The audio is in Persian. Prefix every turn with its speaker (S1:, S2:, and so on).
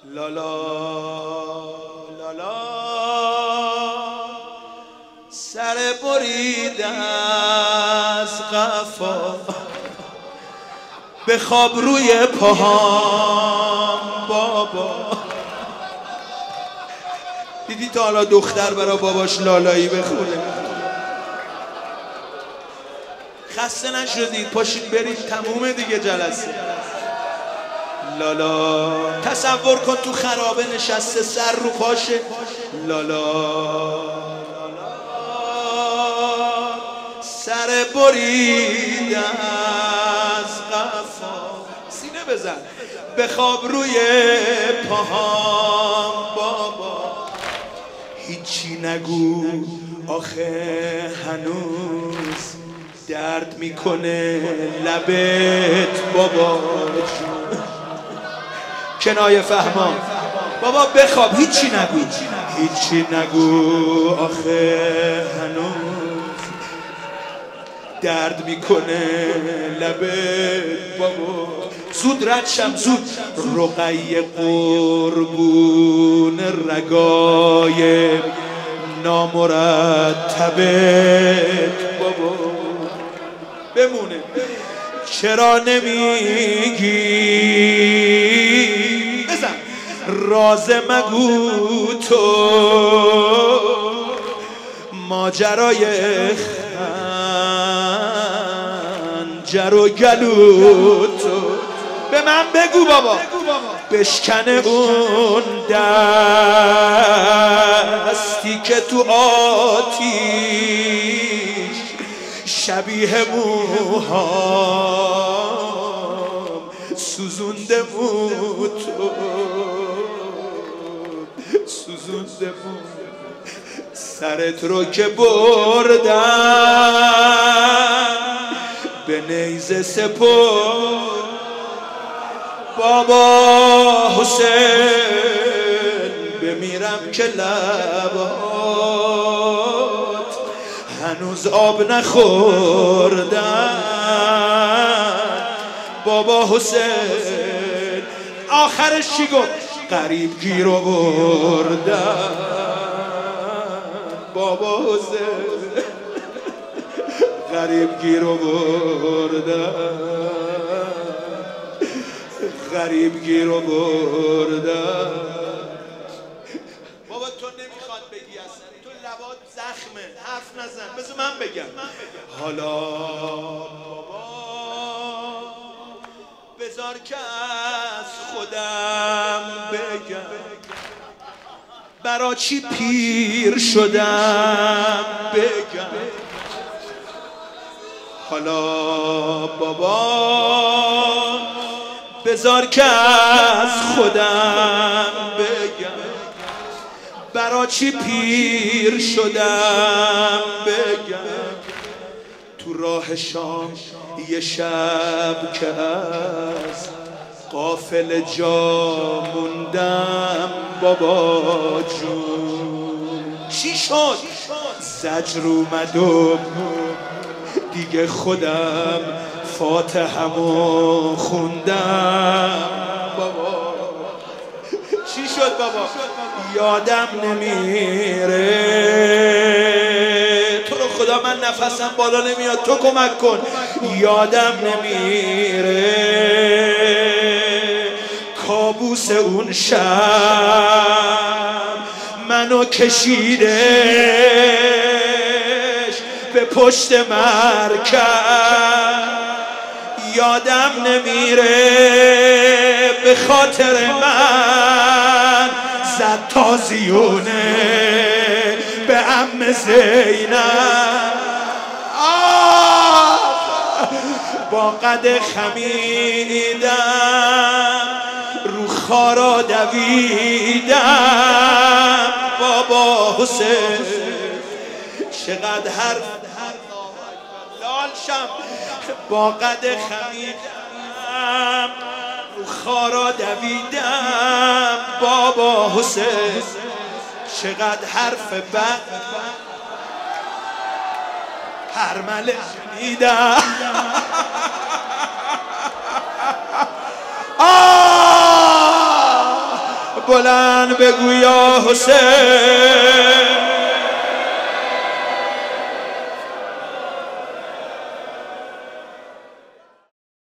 S1: لالا لالا سر بریده از قفا بخواب روی پاهام بابا. دیدی تا حالا دختر برا باباش لالایی بخونه؟ خسته نشدید؟ پاشید برید، تمومه دیگه جلسه. لالا تصور کن تو خرابه نشسته سر رو پاشه. لالا سر بریده از قفا، سینه بزن بخواب روی پاهام بابا. هیچی نگو آخه هنوز درد میکنه لبت بابا. کنایه فهمان بابا بخواب، هیچی نگو هیچی نگو آخه هنوز درد میکنه لبت بابا. زود رد شم زود، رقیه قربون رگای نامرتبت بابا. بمونه چرا نمیگی بزن راز مگو تو ماجرای خنجر و گلو تو. به من بگو بابا بشکنه اون دستی که تو آتیش شبیه موهام سوزونده مو تو، سوزونده مو سرت رو که بردم به نیزه سپرد بابا حسین. بمیرم که لبات هنوز آب نخوردن بابا حسین. آخرش چی گفت؟ غریب گیر آوردن بابا حسین، غریب گیر آوردن، غریب گیر آوردن. بابا تو نمیخواد بگی اصلا، تو لبات زخمه، حرف نزن، بذار من بگم. حالا بابا بذار که از خودم بگم برا چی پیر شدم بگم. حالا بابا بذار که از خودم بگم برا چی پیر شدم بگم. تو راه شام یه شب که از قافل جا موندم بابا جون. چی شد؟ زجر اومد و دیگه خودم فاتحه‌مو خوندم بابا. چی شد بابا؟ یادم نمیره، تو رو خدا من نفسم بالا نمیاد، تو کمک کن. یادم نمیره کابوس اون شب منو کشیدش به پشت مرکب. یادم نمیره به خاطر من زد تازیونه به عم زینب. با قد خمیدم رو خارا دویدم بابا حسین. چقدر حرف لال شم. با قد خمیدم رو خارا دویدم بابا حسین. چقدر حرف بد هر مله شنیدم. بلند بگو یا حسین.